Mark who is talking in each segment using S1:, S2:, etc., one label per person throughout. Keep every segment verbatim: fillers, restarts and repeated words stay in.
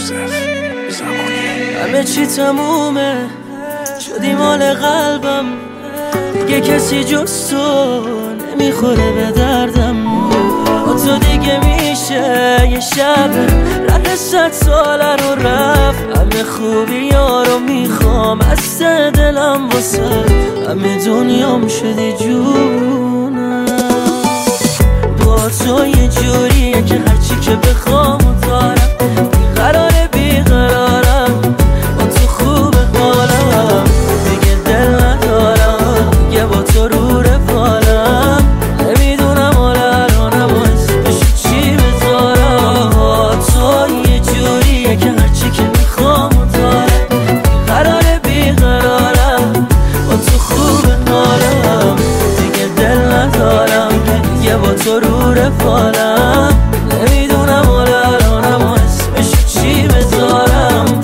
S1: همه چی تمومه، شدی مال قلبم، دیگه کسی جز تو نمیخوره به دردم. با تو دیگه میشه یه شب رد صد ساله رو رفت. همه خوبی رو میخوام از ته دلم واسه همه دنیام شدی جونم. با تو یه جوریه که هرچی که بخوام و دارم، بیقراره بیقرارم، با تو خوب حالم، دیگه دل ندارم، یه با تو رو رفالم. نمیدونم حال الانم و اسمشو چی بذارم. با تو یه جوریه که هرچی که میخوام و دارم، بیقراره بیقرارم، با تو خوب حالم، دیگه دل ندارم، یه با تو رو رفالم. نمیدونم حال الانم و اسمشو چی بذارم.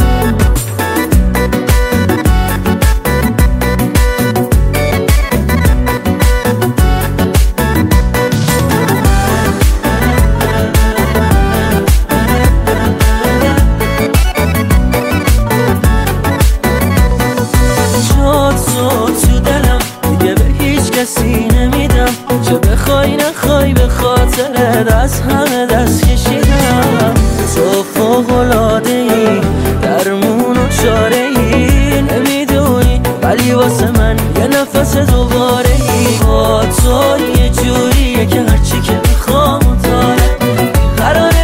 S1: جا تو تو دلم دیگه به هیچ کسی نمیدم، چه بخوای نخوای به خاطرت از همه دست کشیدم. تو فوق‌العاده ای، درمون و چاره ای، نمیدونی ولی واسه من یه نفس دوباره ای. با تو یه جوریه که هرچی که میخوام و دارم، بیقراره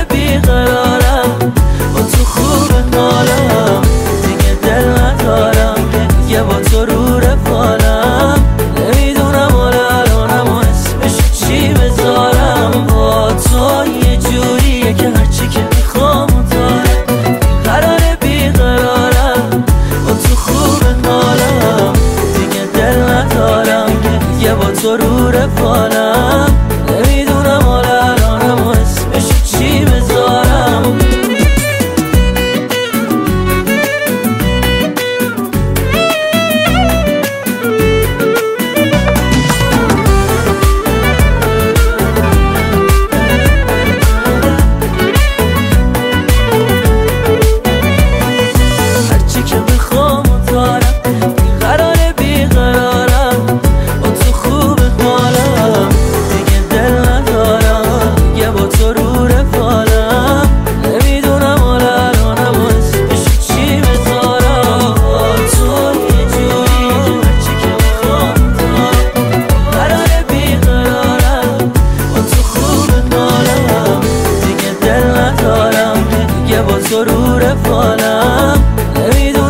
S1: بیقرارم، با تو خوب حالم، دیگه دل ندارم، یه با تو رو رفالم. نمیدونم حال الانم و اسمشو چی بذارم. با تو یه جوریه که هرچی که میخوام و دارم، بیقراره بیقرارم، با تو خوب حالم، دیگه دل ندارم، یه با تو رو رفالم. نمیدونم حال الانم و اسمشو چی بذارم. تو رو رفالم. نمیدونم